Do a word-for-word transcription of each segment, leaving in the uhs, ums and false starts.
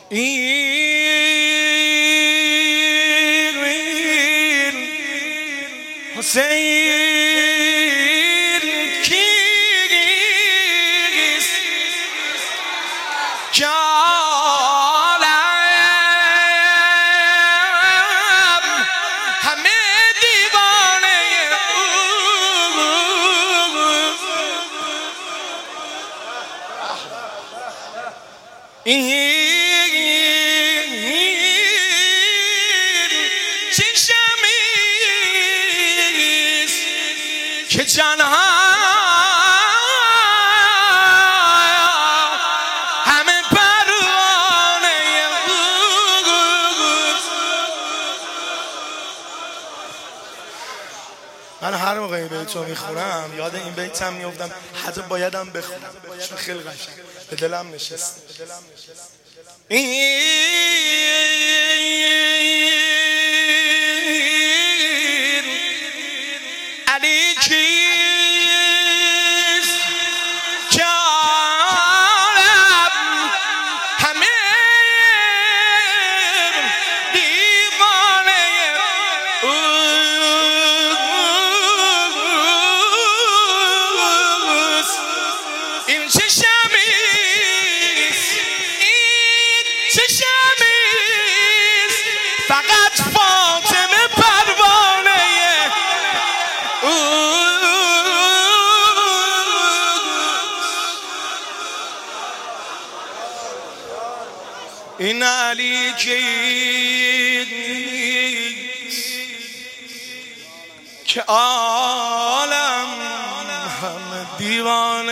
این حسین کیست که عالم همه دیوانه این که جانها همه پروانه من هر موقع این بیتو میخونم یاد این بیتم میافتم، حتی بایدم بخونم چون خیلی قشنگ به دلم نشسته. علی کیست که عالم همه دیوانه اوست. این چه شمیست، این چه شمیست، فقط فاطمه پروانه اوست. این علی کیست که عالم همه دیوانه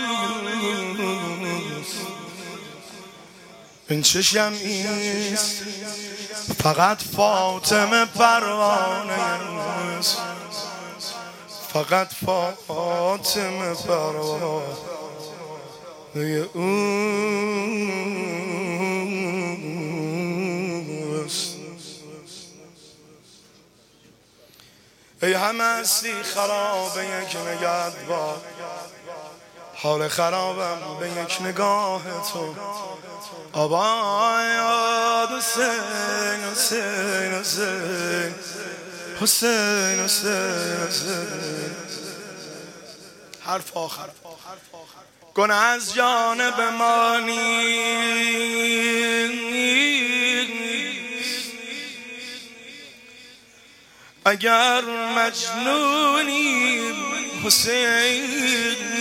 اوست. این چه شمعیست، فقط فاطمه پروانه اوست. فقط فاطمه پروانه اوست. ای همه هستی خراب یک نگهبان، حال خرابم به یک نگاه تو. آباد حسین حسین حسین حسین حسین حسین. حرف آخر. گناه از جانب ما نیست، اگر مجنونی حسین